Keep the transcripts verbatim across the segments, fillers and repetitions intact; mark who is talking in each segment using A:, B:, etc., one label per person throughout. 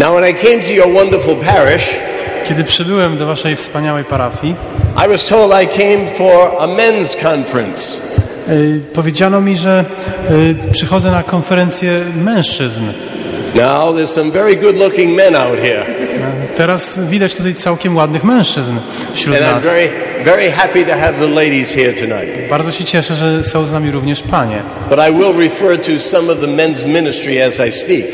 A: Now when I came to your wonderful parish,
B: Kiedy przybyłem do waszej wspaniałej parafii,
A: I was told I came for a men's conference.
B: y, powiedziano mi, że y, przychodzę na konferencję mężczyzn.
A: Now there's some very good-looking men out here,
B: Teraz widać tutaj całkiem ładnych mężczyzn wśród
A: and I'm
B: nas.
A: very, very happy to have the ladies here tonight.
B: Bardzo się cieszę, że są z nami również panie.
A: But I will refer to some of the men's ministry as I speak.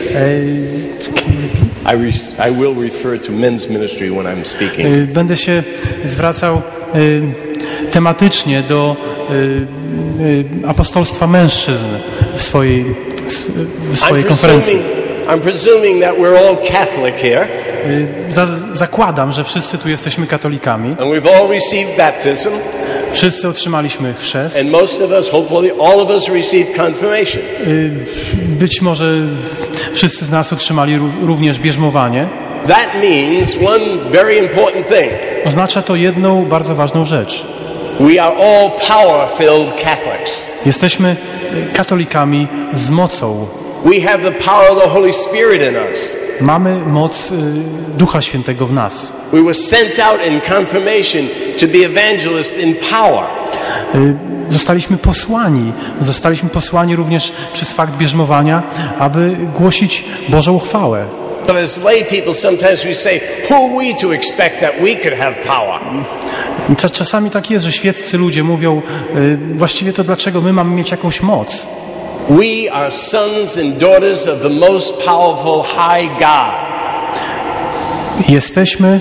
A: I, re- I will refer to men's ministry when I'm speaking.
B: Y, Będę się zwracał y, tematycznie do y, y, apostolstwa mężczyzn w swojej, w swojej
A: I'm
B: konferencji.
A: presuming, I'm presuming that we're all Catholic here,
B: Y, Za, zakładam, że wszyscy tu jesteśmy katolikami.
A: and we've all received baptism,
B: Wszyscy otrzymaliśmy chrzest.
A: and most of us, hopefully all of us, received confirmation.
B: Y, Być może w- wszyscy z nas otrzymali ró- również bierzmowanie.
A: That means one very important thing.
B: Oznacza to jedną bardzo ważną rzecz.
A: We are all power-filled Catholics.
B: Jesteśmy y, katolikami z mocą.
A: We have the power of the Holy Spirit in us.
B: Mamy moc y, Ducha Świętego w nas.
A: We were sent out in confirmation to be evangelists in power.
B: Y, Zostaliśmy posłani. Zostaliśmy posłani również przez fakt bierzmowania, aby głosić Bożą chwałę.
A: But as lay people, sometimes we say, who are we to expect that we could have power?
B: Cza- Czasami tak jest, że świeccy ludzie mówią, y, właściwie to dlaczego my mamy mieć jakąś moc?
A: We are sons and daughters of the most powerful high God.
B: Jesteśmy...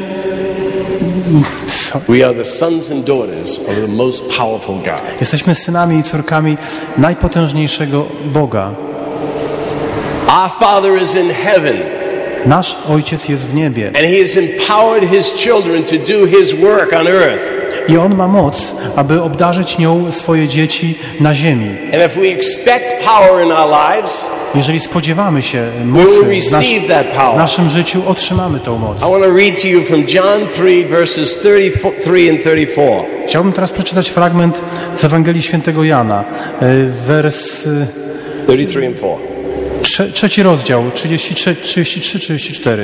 B: Sorry.
A: We are the sons and daughters of the most powerful God.
B: Jesteśmy synami i córkami najpotężniejszego Boga.
A: Our Father is in heaven,
B: Nasz Ojciec jest w niebie
A: and He has empowered His children to do His work on earth.
B: i On ma moc, aby obdarzyć nią swoje dzieci na ziemi.
A: And if we expect power in our lives,
B: Jeżeli spodziewamy się
A: we
B: mocy
A: will
B: w, nas
A: receive that
B: w
A: power.
B: naszym życiu, otrzymamy tą moc.
A: I want to read to you from John three, verses thirty-three and thirty-four.
B: Chciałbym teraz przeczytać fragment z Ewangelii Świętego Jana, y, wers y,
A: thirty-three and four.
B: trze, trzeci rozdział, trzydzieści trzy, trzydzieści trzy, trzydzieści cztery.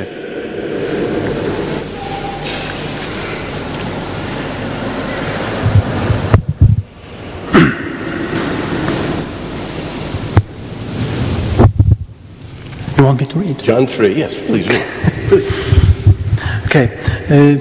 B: You want me to read?
A: John three, yes, please read. Please.
B: Okej. Y,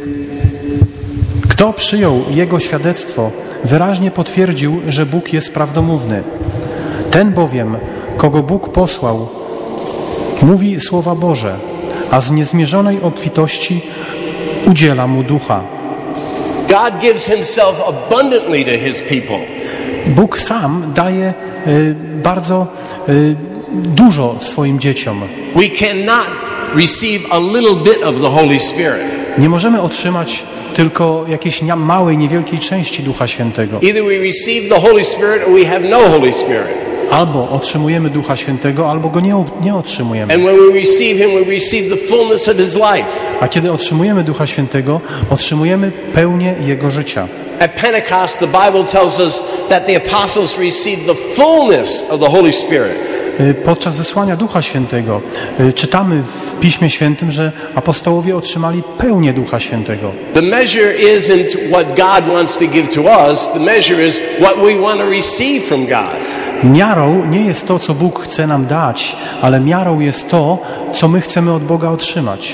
B: Kto przyjął Jego świadectwo, wyraźnie potwierdził, że Bóg jest prawdomówny. Ten bowiem, kogo Bóg posłał, mówi słowa Boże, a z niezmierzonej obfitości udziela mu ducha.
A: God gives Himself abundantly to His people.
B: Bóg sam daje y, bardzo y, dużo swoim dzieciom.
A: We cannot receive a little bit of the Holy Spirit.
B: Nie możemy otrzymać tylko jakiejś nia- małej, niewielkiej części Ducha Świętego.
A: Either we receive the Holy Spirit or we have no Holy Spirit.
B: Albo otrzymujemy Ducha Świętego, albo go nie, nie otrzymujemy.
A: And when we receive Him, we receive the fullness of His life.
B: A kiedy otrzymujemy Ducha Świętego, otrzymujemy pełnię Jego życia.
A: At Pentecost, the Bible tells us that the apostles received the fullness of the Holy Spirit.
B: Y, Podczas zesłania Ducha Świętego y, czytamy w Piśmie Świętym, że apostołowie otrzymali pełnię Ducha Świętego.
A: The measure isn't what God wants to give to us. The measure is what we want to receive from God.
B: Miarą nie jest to, co Bóg chce nam dać, ale miarą jest to, co my chcemy od Boga otrzymać.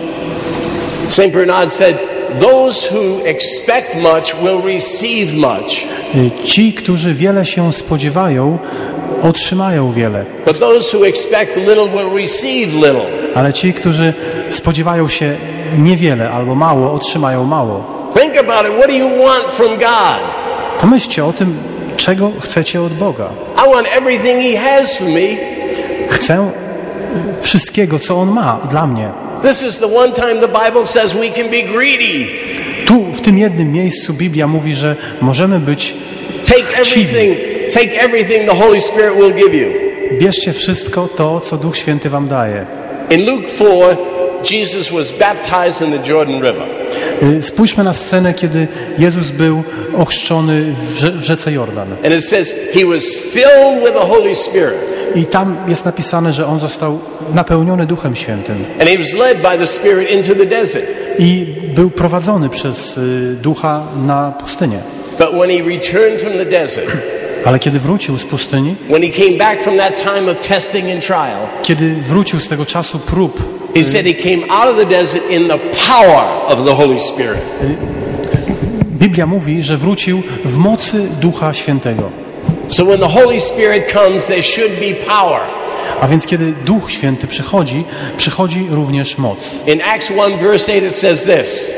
A: Saint Bernard said, those who expect much will receive much,
B: Y, Ci, którzy wiele się spodziewają, otrzymają wiele,
A: but those who expect little will receive little.
B: ale ci, którzy spodziewają się niewiele albo mało, otrzymają mało.
A: Think about it. What do you want from God?
B: Pomyślcie o tym, czego chcecie od Boga.
A: I want everything He has for me.
B: Chcę wszystkiego, co On ma dla mnie.
A: This is the one time the Bible says we can be greedy.
B: Tu, w tym jednym miejscu Biblia mówi, że możemy być
A: Take
B: chciwi.
A: everything, take everything the Holy Spirit will give you.
B: Bierzcie wszystko to, co Duch Święty wam daje.
A: In Luke four, Jesus was baptized in the Jordan River.
B: Y, Spójrzmy na scenę, kiedy Jezus był ochrzczony w, rze- w rzece Jordan.
A: And it says he was filled with the Holy Spirit.
B: I tam jest napisane, że on został napełniony Duchem Świętym.
A: And he was led by the Spirit into the desert.
B: I był prowadzony przez y, Ducha na pustynię.
A: But when he returned from the desert,
B: ale kiedy wrócił z pustyni,
A: when he came back from that time of testing and trial,
B: kiedy wrócił z tego czasu prób,
A: he said he came out of the desert in the power of the Holy Spirit.
B: Biblia mówi, że wrócił w mocy Ducha Świętego.
A: So when the Holy Spirit comes, there should be power.
B: A więc kiedy Duch Święty przychodzi, przychodzi również moc.
A: In Acts one verse eight it says this.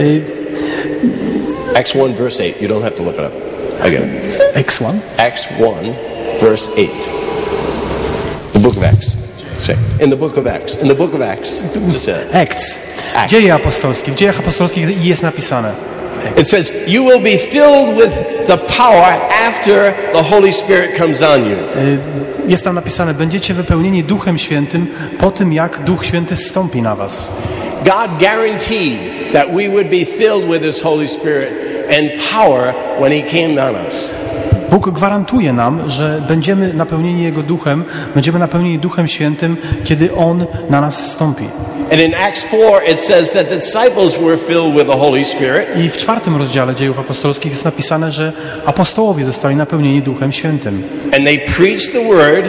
A: Acts one verse eight. You don't have to look it up. I get it.
B: Acts one?
A: Acts one verse eight. The book of Acts. Say, in the book of Acts. In the book of Acts. Just say it.
B: Acts. Acts. Dzieje apostolskie. W dziejach apostolskich jest napisane.
A: It says, you will be filled with the power after the Holy Spirit comes on you.
B: Jest tam napisane, będziecie wypełnieni Duchem Świętym po tym, jak Duch Święty zstąpi na was.
A: God guaranteed that we would be filled with His Holy Spirit and power when He came on us.
B: Bóg gwarantuje nam, że będziemy napełnieni Jego Duchem, będziemy napełnieni Duchem Świętym, kiedy On na nas zstąpi.
A: And in Acts four it says that the disciples were filled with the Holy Spirit.
B: I w czwartym rozdziale Dziejów Apostolskich jest napisane, że apostołowie zostali napełnieni Duchem Świętym.
A: And they preached the word.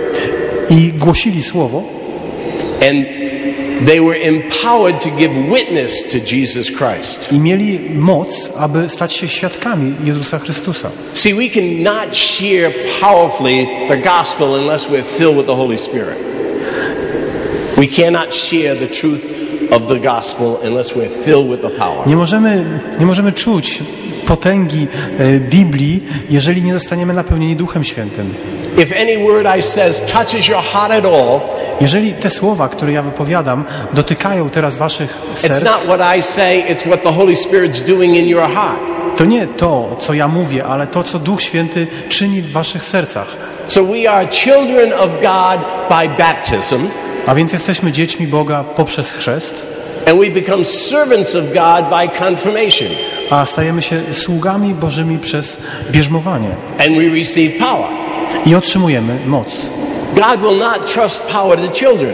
B: I głosili słowo.
A: And they were empowered to give witness to Jesus Christ.
B: I mieli moc, aby stać się świadkami Jezusa Chrystusa.
A: See, we cannot share powerfully the gospel unless we're filled with the Holy Spirit. We cannot share the truth of the gospel unless we're filled with the power.
B: Nie możemy, nie możemy czuć potęgi e, Biblii, jeżeli nie zostaniemy napełnieni Duchem Świętym.
A: If any word I says touches your heart at all,
B: jeżeli te słowa, które ja wypowiadam, dotykają teraz waszych serc,
A: it's not what I say, it's what the Holy Spirit's doing in your heart.
B: To nie to, co ja mówię, ale to, co Duch Święty czyni w waszych sercach.
A: So we are children of God by baptism.
B: A więc jesteśmy dziećmi Boga poprzez chrzest.
A: And we become servants of God by confirmation.
B: A stajemy się sługami Bożymi przez bierzmowanie.
A: And we receive power.
B: I otrzymujemy moc.
A: God will not trust power to children.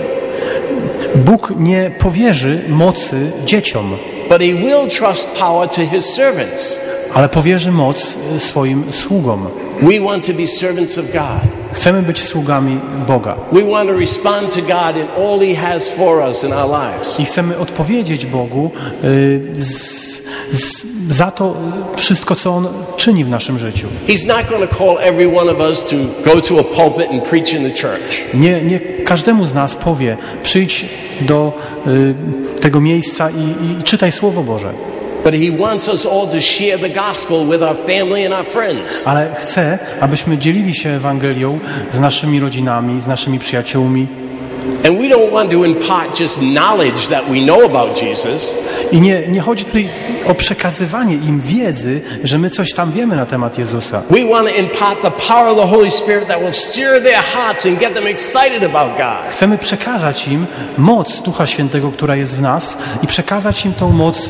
B: Bóg nie powierzy mocy dzieciom.
A: But he will trust power to his servants.
B: Ale powierzy moc swoim sługom.
A: We want to be servants of God.
B: Chcemy być sługami Boga.
A: We want to respond to God in all He has for us in our lives.
B: I chcemy odpowiedzieć Bogu y, z, z, za to wszystko, co On czyni w naszym życiu.
A: He's not going to call every one of us to go to a pulpit and preach in the church.
B: Nie, nie każdemu z nas powie, przyjdź do y, tego miejsca i, i, i czytaj Słowo Boże.
A: But he wants us all to share the gospel with our family and our friends.
B: Ale chce, abyśmy dzielili się Ewangelią z naszymi rodzinami, z naszymi przyjaciółmi.
A: And we don't want to impart just knowledge that we know about Jesus.
B: I nie, nie chodzi tutaj o przekazywanie im wiedzy, że my coś tam wiemy na temat Jezusa.
A: We want to impart the power of the Holy Spirit that will stir their hearts and get them excited about God.
B: Chcemy przekazać im moc Ducha Świętego, która jest w nas, i przekazać im tą moc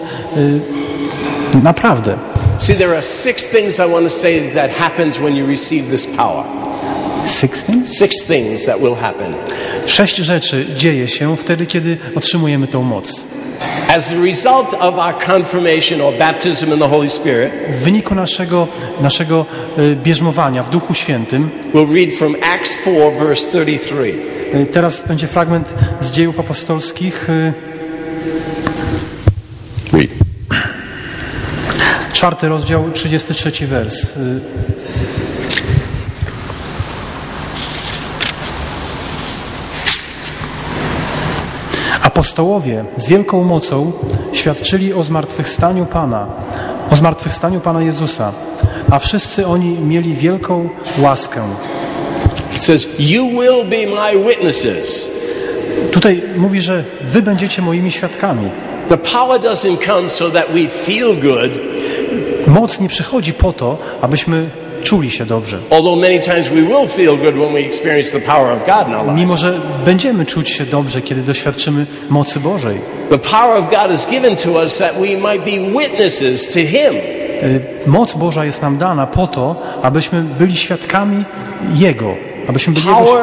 B: y, naprawdę.
A: See, there are six things I want to say that happens when you receive this power.
B: Six things?
A: Six things that will happen.
B: Sześć rzeczy dzieje się wtedy, kiedy otrzymujemy tą moc.
A: As a result of our confirmation or baptism in the Holy Spirit,
B: w wyniku naszego, naszego y, bierzmowania w Duchu Świętym,
A: we'll read from Acts four, verse thirty-three.
B: Y, teraz będzie fragment z Dziejów Apostolskich. Y,
A: read.
B: Czwarty rozdział, trzydziesty trzeci wers. Y, Apostołowie z wielką mocą świadczyli o zmartwychwstaniu Pana, o zmartwychwstaniu Pana Jezusa, a wszyscy oni mieli wielką łaskę.
A: It says, you will be my witnesses.
B: Tutaj mówi, że wy będziecie moimi świadkami.
A: The power doesn't come so that we feel good.
B: Moc nie przychodzi po to, abyśmy czuli się dobrze.
A: Although many times we will feel good when we experience the power of God in our lives.
B: Mimo że będziemy czuć się dobrze, kiedy doświadczymy mocy Bożej.
A: The power of God is given to us that we might be witnesses to Him.
B: Moc Boża jest nam dana po to, abyśmy byli świadkami Jego. Abyśmy byli
A: Power
B: Jego...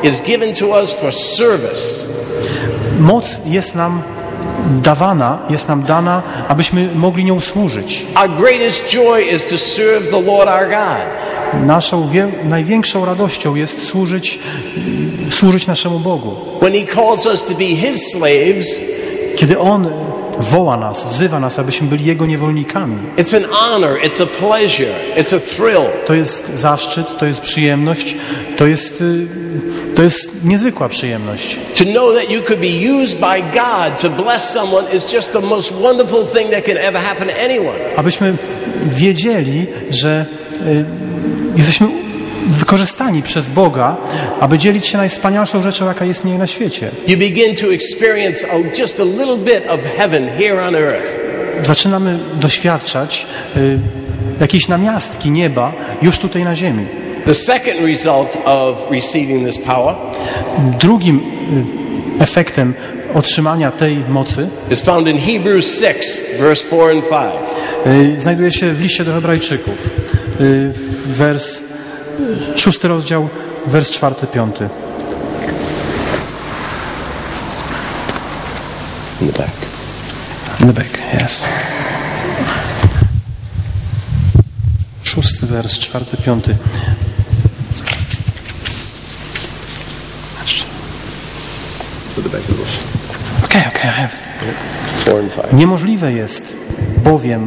A: is given to us for service.
B: Moc jest nam dawana, jest nam dana, abyśmy mogli nią służyć.
A: Our greatest joy is to serve the Lord our God.
B: Naszą wie, największą radością jest służyć, służyć naszemu Bogu.
A: When He calls us to be His slaves,
B: kiedy On woła nas, wzywa nas, abyśmy byli Jego niewolnikami.
A: It's an honor, it's a pleasure, it's a thrill.
B: To jest zaszczyt, to jest przyjemność, to jest, to jest niezwykła przyjemność.
A: To know that you could be used by God to bless someone is just the most wonderful thing that can ever happen to anyone.
B: Abyśmy wiedzieli, że y, jesteśmy wykorzystani przez Boga, aby dzielić się najwspanialszą rzeczą, jaka istnieje na świecie.
A: You begin to experience oh, just a little bit of heaven here on earth.
B: Zaczynamy doświadczać y, jakiejś namiastki nieba już tutaj na ziemi.
A: The second result of receiving this power
B: Drugim y, efektem otrzymania tej mocy
A: is found in Hebrews six, verse four and five.
B: y, znajduje się w liście do Hebrajczyków. Y, wers Szósty rozdział, wers czwarty, piąty.
A: In the back.
B: In the back, yes. Szósty wers, czwarty, piąty. Okej, okej, I have it.
A: Four and five.
B: Niemożliwe jest bowiem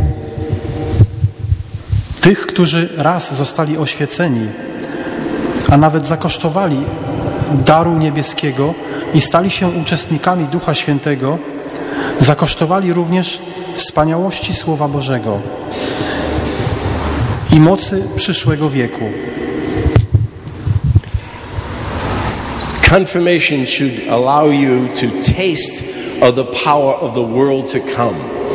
B: tych, którzy raz zostali oświeceni, a nawet zakosztowali daru niebieskiego i stali się uczestnikami Ducha Świętego, zakosztowali również wspaniałości Słowa Bożego i mocy przyszłego wieku.
A: Confirmation should allow you to taste of the power of the world to come.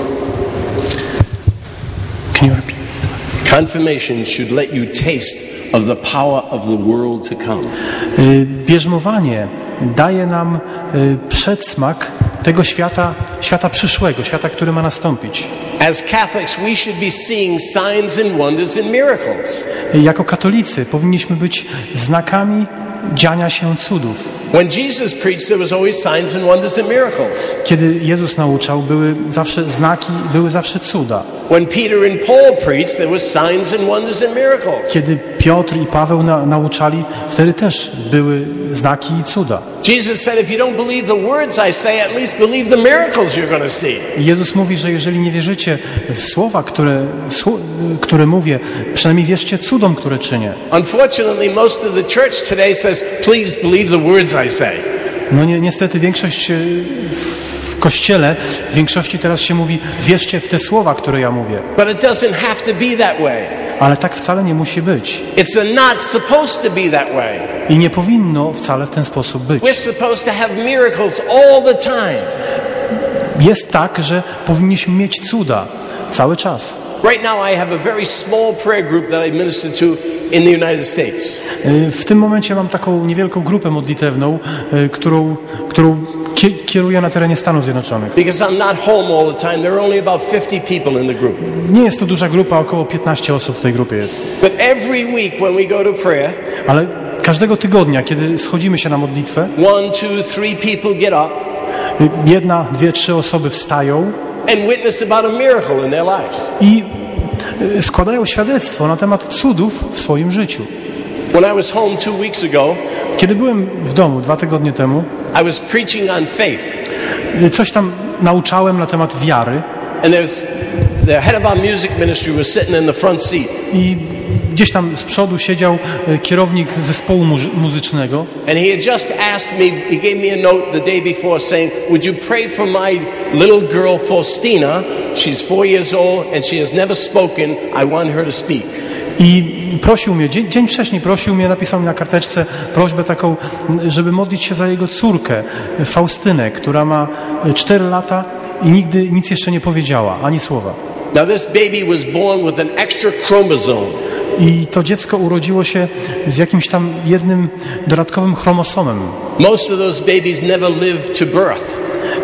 B: Can you repeat?
A: Confirmation should let you taste of the power of the world to come.
B: Bierzmowanie daje nam przedsmak tego świata, świata przyszłego, świata, który ma nastąpić.
A: As Catholics, we should be seeing signs and wonders and miracles.
B: Jako katolicy powinniśmy być znakami dziania się cudów.
A: When Jesus preached, there was always signs and wonders and miracles.
B: Kiedy Jezus nauczał, były zawsze znaki, były zawsze cuda.
A: When Peter and Paul preached, there was signs and wonders and miracles.
B: Kiedy Piotr i Paweł na, nauczali, wtedy też były znaki i cuda.
A: Jesus said, if you don't believe the words I say, at least believe the miracles you're going to see.
B: I Jezus mówi, że jeżeli nie wierzycie w słowa, które, sło, które mówię, przynajmniej wierzcie cudom, które czynię.
A: Unfortunately, most of the church today says, please believe the words I say.
B: No ni niestety większość w Kościele, w większości teraz się mówi, wierzcie w te słowa, które ja mówię.
A: But it doesn't have to be that way.
B: Ale tak wcale nie musi być.
A: It's not supposed to be that way.
B: I nie powinno wcale w ten sposób być.
A: We're supposed to have miracles all the time.
B: Jest tak, że powinniśmy mieć cuda cały czas.
A: Right now I have a very small prayer group that I minister to in the United States.
B: W tym momencie mam taką niewielką grupę modlitewną, którą, którą kieruję na terenie Stanów Zjednoczonych.
A: Because I'm not home all the time, there are only about fifty people in the group.
B: Nie jest to duża grupa, około piętnaście osób w tej grupie jest.
A: But every week when we go to prayer,
B: ale każdego tygodnia, kiedy schodzimy się na modlitwę,
A: one, two, three people get up
B: jedna, dwie, trzy osoby wstają
A: and witness about a miracle in their lives.
B: I składają świadectwo na temat cudów w swoim życiu.
A: When I was home two weeks ago,
B: kiedy byłem w domu dwa tygodnie temu,
A: I was preaching on faith.
B: Coś tam nauczałem na temat wiary.
A: And there's the head of our music ministry was sitting in the front seat.
B: I gdzieś tam z przodu siedział kierownik zespołu muzycznego.
A: And he had just asked me, he gave me a note the day before saying, would you pray for my little girl Faustina? She's four years old and she has never spoken. I want her to speak.
B: I prosił mnie, dzień, dzień wcześniej prosił mnie, napisał mi na karteczce prośbę taką, żeby modlić się za jego córkę, Faustynę, która ma cztery lata i nigdy nic jeszcze nie powiedziała, ani słowa.
A: Now this baby was born with an extra chromosome.
B: I to dziecko urodziło się z jakimś tam jednym dodatkowym chromosomem.
A: Most of those babies never live to birth.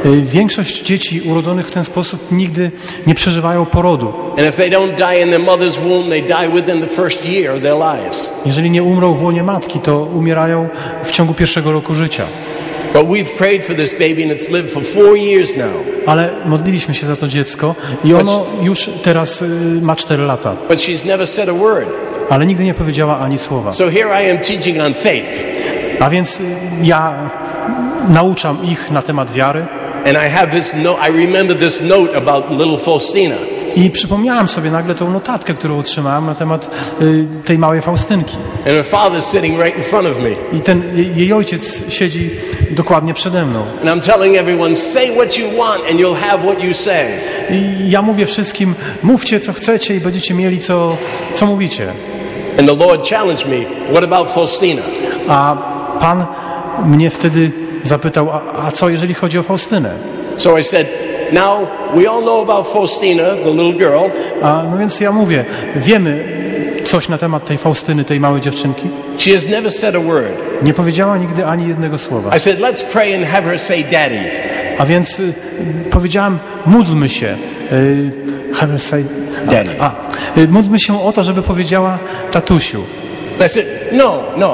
B: Większość dzieci urodzonych w ten sposób nigdy nie przeżywają porodu.
A: And if they don't die in their mother's womb, they die within the first year of their lives.
B: Jeżeli nie umrą w łonie matki, to umierają w ciągu pierwszego roku życia.
A: But we've prayed for this baby and it's lived for four years now.
B: Ale modliliśmy się za to dziecko i ono już teraz ma cztery lata.
A: But she's never said a word.
B: Ale nigdy nie powiedziała ani słowa.
A: So here I am teaching on faith.
B: A więc ja nauczam ich na temat wiary.
A: And I have this note, I remember this note about little Faustina.
B: I przypomniałem sobie nagle tą notatkę, którą otrzymałem na temat y, tej małej Faustynki.
A: And her father's sitting right in front of me.
B: I ten jej, jej ojciec siedzi dokładnie przede mną.
A: And I'm telling everyone, say what you want and you'll have what you say.
B: I ja mówię wszystkim, mówcie co chcecie i będziecie mieli co, co mówicie.
A: And the Lord challenged me, what about Faustina?
B: A Pan mnie wtedy zapytał, a, a co jeżeli chodzi o Faustynę?
A: So I said, now we all know about Faustina, the little girl.
B: A no więc ja mówię, wiemy coś na temat tej Faustyny, tej małej dziewczynki.
A: She has never said a word.
B: Nie powiedziała nigdy ani jednego słowa.
A: I said, let's pray and have her say daddy.
B: A więc y, powiedziałem, módlmy się. Y, have her say
A: Daddy.
B: A, y, módlmy się o to, żeby powiedziała tatusiu.
A: I said, no, no.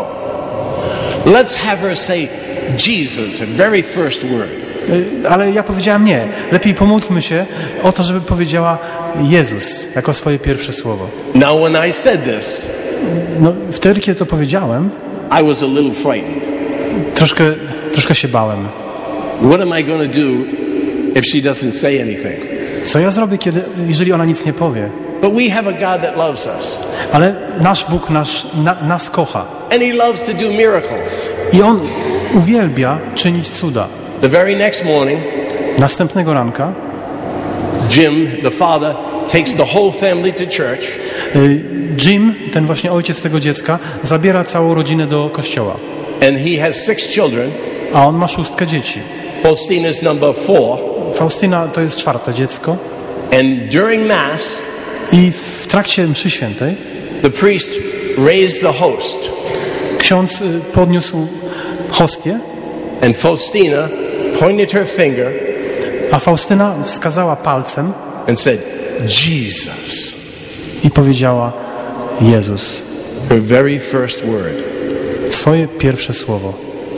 A: Let's have her say Jesus, her very first word.
B: Y, ale ja powiedziałem nie. Lepiej pomódlmy się o to, żeby powiedziała Jezus jako swoje pierwsze słowo.
A: Now when I said this,
B: No, wtedy, kiedy to powiedziałem,
A: I was a little frightened.
B: troszkę, troszkę się bałem.
A: What am I going to do if she doesn't say anything?
B: Co ja zrobię, kiedy, jeżeli ona nic nie powie?
A: But we have a God that loves us.
B: Ale nasz Bóg nasz, na, nas kocha.
A: And he loves to do miracles.
B: I On uwielbia czynić cuda.
A: The very next morning,
B: Następnego ranka
A: Jim, the father, takes the whole family to church.
B: y, Jim, ten właśnie ojciec tego dziecka, zabiera całą rodzinę do kościoła.
A: And he has six children.
B: A on ma szóstkę dzieci.
A: Faustina's number four.
B: Faustyna to jest czwarte dziecko.
A: And during Mass,
B: I w trakcie mszy świętej
A: the priest raised the host.
B: ksiądz y, podniósł hostię,
A: And Faustina pointed her finger
B: a Faustyna wskazała palcem
A: and said, Jesus.
B: i powiedziała Jezus.
A: Her very first word.
B: Swoje pierwsze słowo.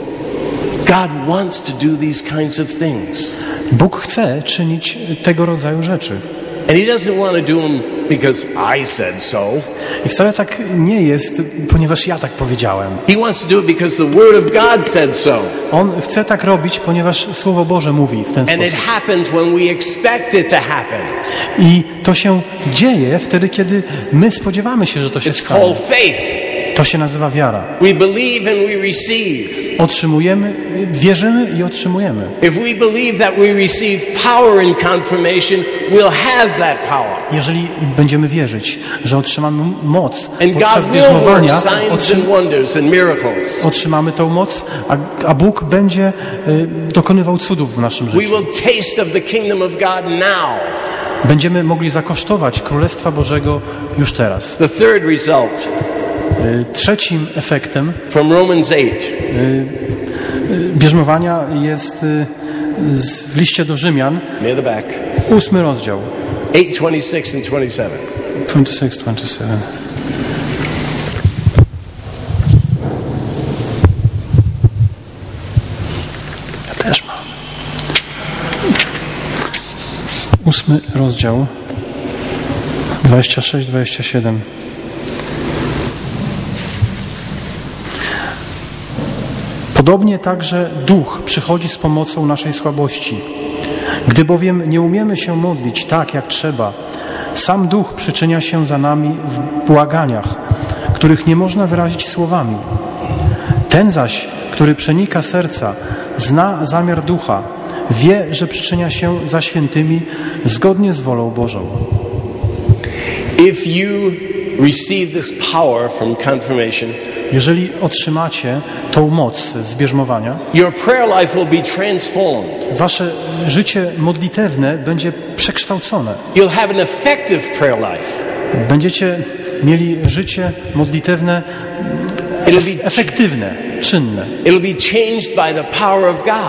A: God wants to do these kinds of things.
B: Bóg chce czynić tego rodzaju rzeczy.
A: And he doesn't want to do them because I said so.
B: I wcale tak nie jest, ponieważ ja tak powiedziałem.
A: He wants to do it because the Word of God said so.
B: On chce tak robić, ponieważ Słowo Boże mówi w ten
A: And it
B: sposób.
A: happens when we expect it to happen.
B: I to się dzieje wtedy, kiedy my spodziewamy się, że to się
A: It's
B: stanie.
A: called faith.
B: To się nazywa wiara.
A: We believe and we receive.
B: Otrzymujemy, wierzymy i otrzymujemy.
A: If we believe that we receive power in confirmation, we'll have that power.
B: Jeżeli będziemy wierzyć, że otrzymamy moc
A: And
B: podczas
A: God will work
B: bierzmowania,
A: signs
B: otrzym,
A: and wonders and miracles.
B: otrzymamy tą moc, a, a Bóg będzie y, dokonywał cudów w naszym
A: We
B: życiu.
A: will taste of the kingdom of God now.
B: Będziemy mogli zakosztować Królestwa Bożego już teraz.
A: The third result
B: Y, Trzecim efektem
A: from Romans eight.
B: bierzmowania jest y, z, w liście do Rzymian,
A: Near the back.
B: ósmy rozdział.
A: eight twenty-six and twenty-seven.
B: dwadzieścia sześć, dwadzieścia siedem. Ja też mam. Ósmy rozdział. dwadzieścia sześć, dwadzieścia siedem. Podobnie także Duch przychodzi z pomocą naszej słabości. Gdy bowiem nie umiemy się modlić tak, jak trzeba, sam Duch przyczynia się za nami w błaganiach, których nie można wyrazić słowami. Ten zaś, który przenika serca, zna zamiar Ducha, wie, że przyczynia się za świętymi zgodnie z wolą Bożą.
A: If you receive this power from confirmation,
B: Jeżeli otrzymacie tą moc z bierzmowania,
A: your prayer life will be transformed.
B: wasze życie modlitewne będzie przekształcone.
A: You'll have an effective prayer life.
B: Będziecie mieli życie modlitewne
A: It'll be,
B: efektywne, czynne.
A: it'll be changed by the power of God.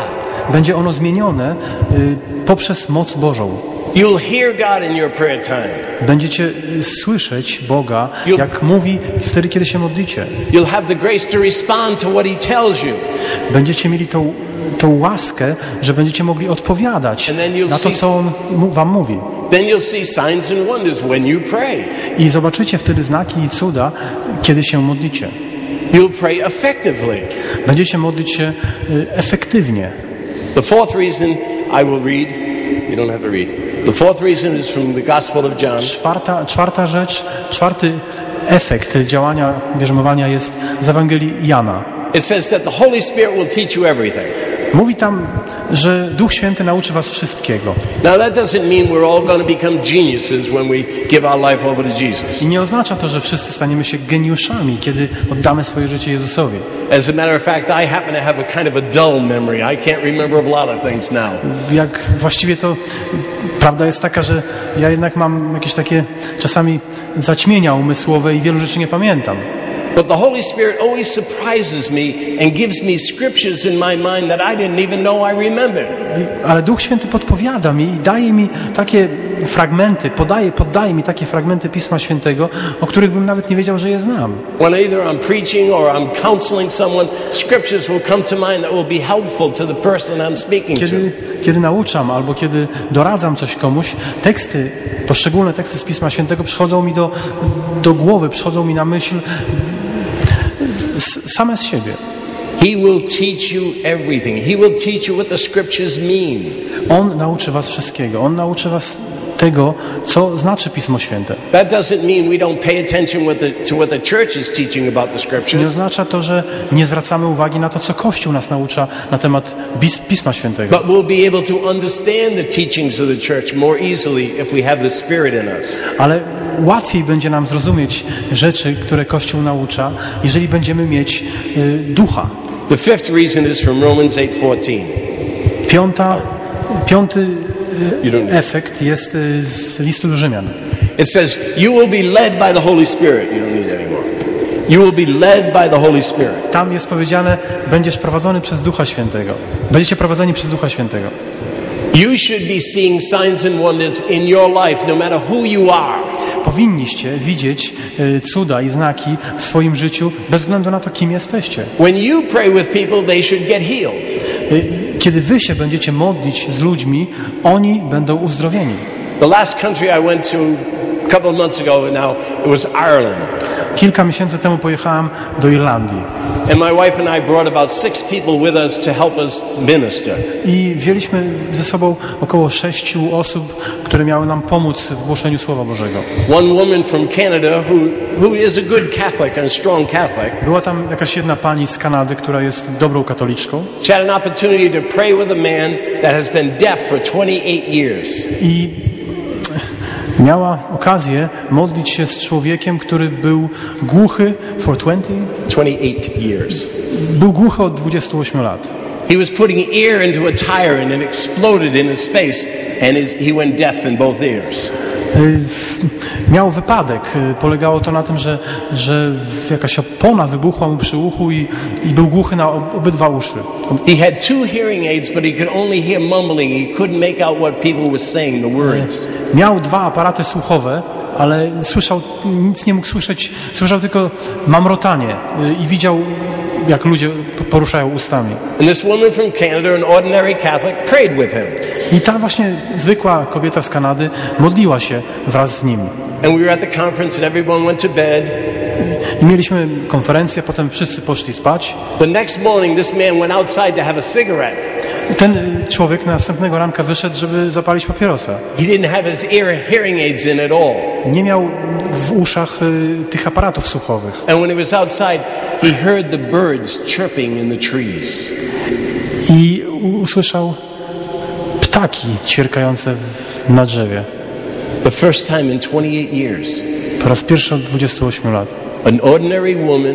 B: będzie ono zmienione y, poprzez moc Bożą.
A: You'll hear God in your prayer time.
B: Będziecie słyszeć Boga,
A: You'll-
B: jak mówi wtedy, kiedy się modlicie.
A: You'll have the grace to respond to what He tells you.
B: Będziecie mieli tą, tą łaskę, że będziecie mogli odpowiadać
A: And then you'll
B: na to,
A: see-
B: co On mu- wam mówi.
A: Then you'll see signs and wonders when you pray.
B: I zobaczycie wtedy znaki i cuda, kiedy się modlicie.
A: You'll pray effectively.
B: Będziecie modlić się y, efektywnie.
A: The fourth reason I will read, you don't have to read. The fourth reason is from the Gospel of John.
B: Czwarta, czwarta rzecz, czwarty efekt działania bierzmowania jest z Ewangelii Jana.
A: It says that the Holy Spirit will teach you everything.
B: Mówi tam, że Duch Święty nauczy was wszystkiego.
A: Now that doesn't mean we're all going to become geniuses when we give our life over to Jesus.
B: I nie oznacza to, że wszyscy staniemy się geniuszami, kiedy oddamy swoje życie Jezusowi.
A: As a matter of fact, I happen to have a kind of a dull memory. I can't remember a lot of things now.
B: Jak właściwie to prawda jest taka, że ja jednak mam jakieś takie czasami zaćmienia umysłowe i wielu rzeczy nie pamiętam.
A: But the Holy Spirit always surprises me and gives me scriptures in my mind that I didn't even know I remembered.
B: I- Ale Duch Święty podpowiada mi i daje mi takie fragmenty, podaje, poddaje mi takie fragmenty Pisma Świętego, o których bym nawet nie wiedział, że je znam.
A: When either I'm preaching or I'm counseling someone, scriptures will come to mind that will be helpful to the person I'm speaking to.
B: Kiedy, kiedy nauczam albo kiedy doradzam coś komuś, teksty, poszczególne teksty z Pisma Świętego przychodzą mi do, do głowy, przychodzą mi na myśl s- same z siebie.
A: He will teach you everything. He will teach you what the scriptures mean.
B: On nauczy was wszystkiego. On nauczy was tego, co znaczy Pismo Święte.
A: That doesn't mean we don't pay attention with the, to what the church is teaching about the
B: Nie
A: scriptures.
B: oznacza to, że nie zwracamy uwagi na to, co Kościół nas naucza na temat bis- Pisma Świętego.
A: But we'll be able to understand the teachings of the church more easily if we have the Spirit in us.
B: Ale łatwiej będzie nam zrozumieć rzeczy, które Kościół naucza, jeżeli będziemy mieć y, ducha.
A: The fifth reason is from Romans eight fourteen.
B: Piąta, piąty
A: You don't
B: y, efekt jest y, z listu do Rzymian.
A: It says, you will be led by the Holy Spirit. You don't need that anymore. You will be led by the Holy Spirit.
B: Tam jest powiedziane, będziesz prowadzony przez Ducha Świętego. Będziecie prowadzeni przez Ducha Świętego.
A: You should be seeing signs and wonders in your life, no matter who you are.
B: Powinniście widzieć y, cuda i znaki w swoim życiu, bez względu na to, kim jesteście.
A: When you pray with people, they should get healed.
B: Y, Kiedy wy się będziecie modlić z ludźmi, oni będą uzdrowieni.
A: The last country I went to a couple of months ago now, it was Ireland.
B: Kilka miesięcy temu pojechałem do Irlandii
A: And my wife and I brought about six people with us to help us minister.
B: i wzięliśmy ze sobą około sześciu osób, które miały nam pomóc w głoszeniu Słowa Bożego.
A: One woman from Canada who, who is a good Catholic and a strong Catholic.
B: Była tam jakaś jedna pani z Kanady, która jest dobrą katoliczką
A: She had an opportunity to pray with a man that has been deaf for twenty-eight years.
B: i miała okazję modlić się z człowiekiem, który był głuchy for twenty,
A: twenty-eight years.
B: był głuchy od dwudziestu ośmiu lat.
A: He was putting ear into a tire and it exploded in his face and his, he went deaf in both ears.
B: Y, w- Miał wypadek. Y, Polegało to na tym, że, że w- jakaś opona wybuchła mu przy uchu i, i był głuchy na ob- obydwa uszy.
A: He had two hearing aids, but he could only hear mumbling. He couldn't make out what people were saying, the words.
B: Miał dwa aparaty słuchowe, ale słyszał, nic nie mógł słyszeć, słyszał tylko mamrotanie y, i widział, jak ludzie p- poruszają ustami.
A: And this woman from Canada, an ordinary Catholic, prayed with him.
B: I ta właśnie zwykła kobieta z Kanady modliła się wraz z nim.
A: And we were at the conference and everyone went to bed.
B: I mieliśmy konferencję, potem wszyscy poszli spać.
A: The next morning, this man went outside to have a cigarette.
B: I ten y, człowiek następnego ranka wyszedł, żeby zapalić papierosa.
A: He didn't have his ear hearing aids in at all.
B: Nie miał w uszach y, tych aparatów słuchowych.
A: And when he was outside, he heard the birds chirping in the trees.
B: I u- usłyszał ptaki ćwierkające w, na drzewie.
A: The first time in twenty-eight years,
B: Po raz pierwszy od dwudziestu ośmiu lat.
A: an ordinary woman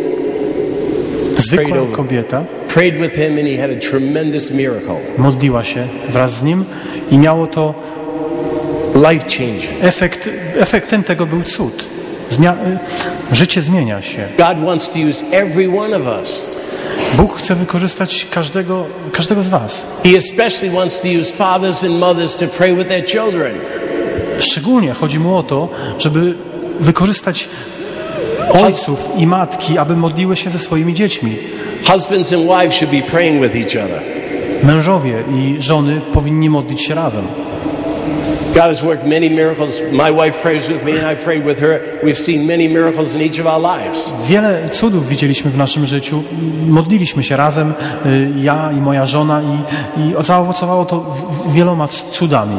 B: Zwykła
A: Prayed over.
B: kobieta
A: prayed with him and he had a tremendous miracle.
B: modliła się wraz z nim i miało to
A: Life changing.
B: efekt, efektem tego był cud. Zmia- y, życie zmienia się.
A: God wants to use every one of us.
B: Bóg chce wykorzystać każdego, każdego z was.
A: He especially wants to use fathers and mothers to pray with their children.
B: Szczególnie chodzi mu o to, żeby wykorzystać ojców i matki, aby modliły się ze swoimi dziećmi.
A: Husbands and wives should be praying with each other.
B: Mężowie i żony powinni modlić się razem.
A: God has worked many miracles. My wife prays with me and I prayed with her. We've seen many miracles in each of our lives.
B: Wiele cudów widzieliśmy w naszym życiu. Modliliśmy się razem, ja i moja żona, i, i zaowocowało to wieloma cudami.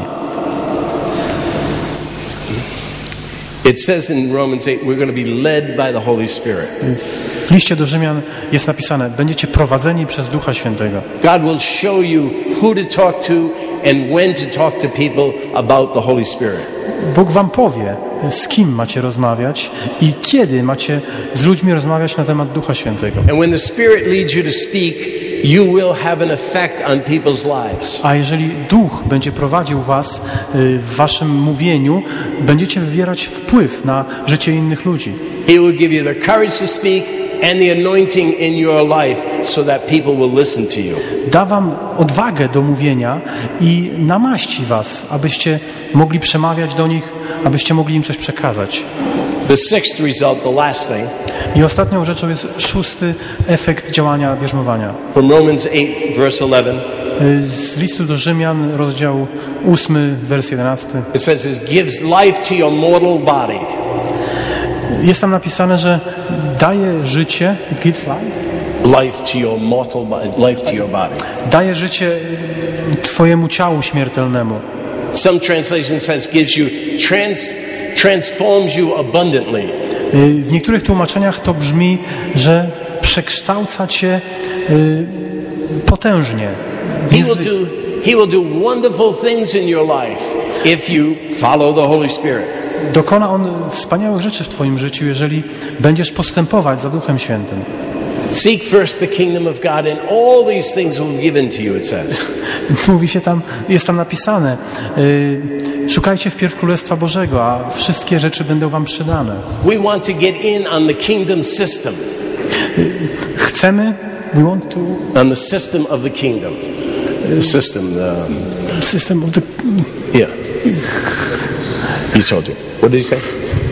A: It says in Romans eight, we're going to be led by the Holy Spirit.
B: W liście do Rzymian jest napisane: będziecie prowadzeni przez Ducha Świętego.
A: God will show you who to talk to and when to talk to people about the Holy Spirit.
B: Bóg wam powie, z kim macie rozmawiać i kiedy macie z ludźmi rozmawiać na temat Ducha Świętego.
A: And when the Spirit leads you to speak, you will have an effect on people's lives.
B: A jeżeli Duch będzie prowadził was w waszym mówieniu, będziecie wywierać wpływ na życie innych ludzi.
A: He will give you the courage to speak and the anointing in your life so that people will listen to you.
B: Da wam odwagę do mówienia i namaści was, abyście mogli przemawiać do nich, abyście mogli im coś przekazać.
A: The sixth result, the last thing.
B: I ostatnią rzeczą jest szósty efekt działania bierzmowania.
A: From Romans eight, verse eleven.
B: Z listu do Rzymian, rozdział ósmy, wers jedenasty.
A: It says it gives life to your mortal body.
B: Jest tam napisane, że daje życie, it gives life.
A: Life to your mortal body, life to your body.
B: Daje życie twojemu ciału śmiertelnemu.
A: Some translation says gives you trans transforms you abundantly.
B: W niektórych tłumaczeniach to brzmi, że przekształca cię y, potężnie.
A: He will do he will do wonderful things in your life if you follow the Holy Spirit.
B: Dokona On wspaniałych rzeczy w twoim życiu, jeżeli będziesz postępować za Duchem Świętym.
A: Seek first the kingdom of God and all these things will be given to you, it says.
B: Mówi się tam, jest tam napisane, y, szukajcie wpierw Królestwa Bożego, a wszystkie rzeczy będą wam przydane.
A: We want to get in on the kingdom system.
B: Chcemy, we want to...
A: On the system of the kingdom. The system, the...
B: System of the...
A: Yeah. He told you. What did he say?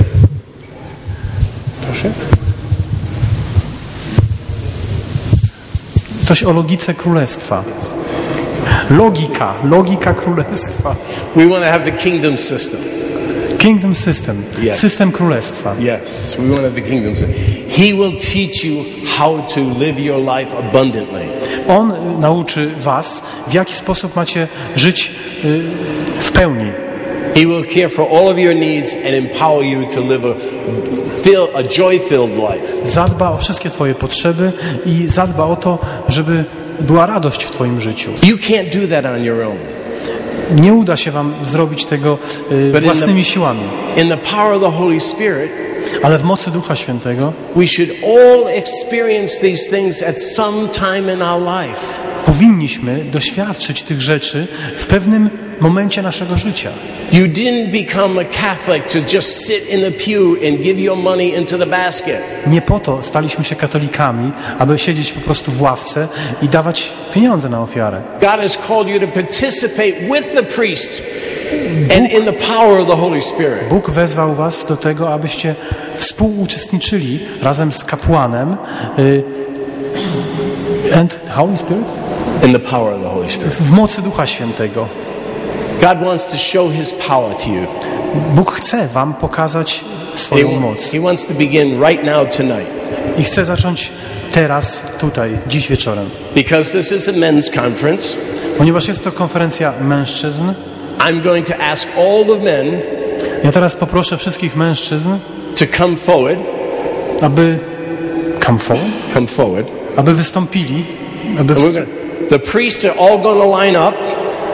A: Proszę?
B: Coś o logice Królestwa. Logika, logika Królestwa.
A: We want to have the kingdom system.
B: Kingdom system,
A: Yes.
B: system Królestwa.
A: Yes, we want to have the kingdom system. He will teach you how to live your life abundantly.
B: On nauczy was, w jaki sposób macie żyć y, w pełni.
A: He will care for all of your needs and empower you to live a, fill, a joy-filled life.
B: Zadba o wszystkie twoje potrzeby i zadba o to, żeby była radość w twoim życiu.
A: You can't do that on your own.
B: Nie uda się wam zrobić tego y, własnymi siłami,
A: In the power of the Holy Spirit,
B: ale w mocy Ducha Świętego
A: we should all experience these things at some time in our life.
B: powinniśmy doświadczyć tych rzeczy w pewnym momencie naszego życia.
A: You didn't become a Catholic to just sit in a pew and give your money into the basket.
B: Nie po to staliśmy się katolikami, aby siedzieć po prostu w ławce i dawać pieniądze na ofiarę.
A: God has called you to participate with the priest and in the power of the Holy Spirit.
B: Bóg wezwał was do tego, abyście współuczestniczyli razem z kapłanem y, and Holy Spirit?
A: In the power of the Holy Spirit.
B: W mocy Ducha Świętego.
A: God wants to show His power to you.
B: Bóg chce wam pokazać
A: He,
B: swoją moc
A: he wants to begin right now tonight.
B: i chce zacząć teraz, tutaj, dziś wieczorem.
A: Because this is a men's conference,
B: Ponieważ jest to konferencja mężczyzn,
A: I'm going to ask all the men
B: ja teraz poproszę wszystkich mężczyzn,
A: to come forward,
B: aby come forward,
A: come forward.
B: aby wystąpili, aby
A: And we're
B: wst-
A: gonna, the priests are all going to line up.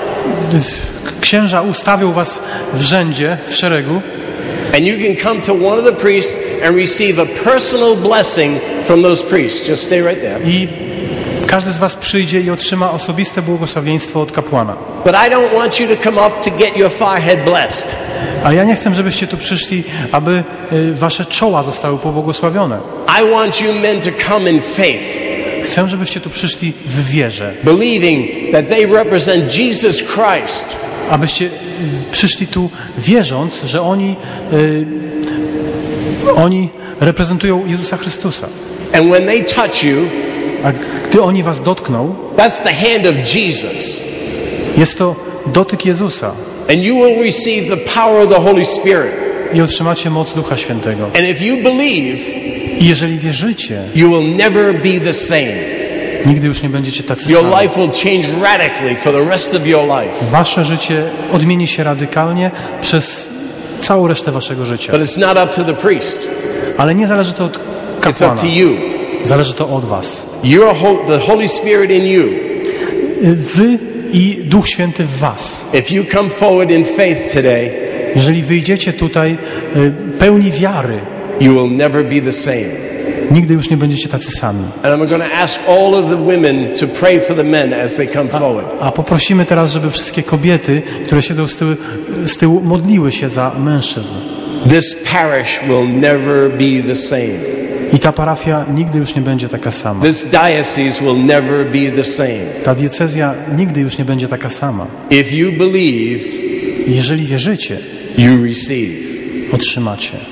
B: księża ustawią was w rzędzie, w szeregu
A: And you can come to one of the priests and receive a personal blessing from those priests. Just stay right there.
B: i każdy z was przyjdzie i otrzyma osobiste błogosławieństwo od kapłana.
A: But I don't want you to come up to get your forehead blessed.
B: Ale ja nie chcę, żebyście tu przyszli, aby y, wasze czoła zostały pobłogosławione.
A: I want you men to come in faith.
B: Chcę, żebyście tu przyszli w wierze,
A: believing that they represent Jesus Christ.
B: Abyście przyszli tu wierząc, że oni, y, oni reprezentują Jezusa Chrystusa.
A: And when they touch you,
B: A gdy oni was dotkną,
A: that's the hand of Jesus.
B: jest to dotyk Jezusa
A: And you will receive the power of the Holy Spirit.
B: i otrzymacie moc Ducha Świętego.
A: And if you believe,
B: I jeżeli wierzycie,
A: you will never be the same.
B: nigdy już nie będziecie tacy
A: Your
B: sami.
A: life will change radically for the rest of your life.
B: Wasze życie odmieni się radykalnie przez całą resztę waszego życia.
A: But it's not up to the priest.
B: Ale nie zależy to od
A: It's up
B: kapłana.
A: to you.
B: Zależy to od was.
A: You're ho- the Holy Spirit in you.
B: Wy i Duch Święty w was.
A: If you come forward in faith today,
B: Jeżeli wyjdziecie tutaj y, pełni wiary,
A: you will never be the same.
B: nigdy już nie będziecie tacy sami.
A: And I'm going to ask all of the women to pray for the men as they come forward.
B: A poprosimy teraz, żeby wszystkie kobiety, które siedzą z tyłu, z tyłu modliły się za mężczyzn.
A: This parish will never be the same.
B: I ta parafia nigdy już nie będzie taka sama.
A: This diocese will never be the same.
B: Ta diecezja nigdy już nie będzie taka sama.
A: If you believe,
B: Jeżeli wierzycie,
A: you receive.
B: otrzymacie.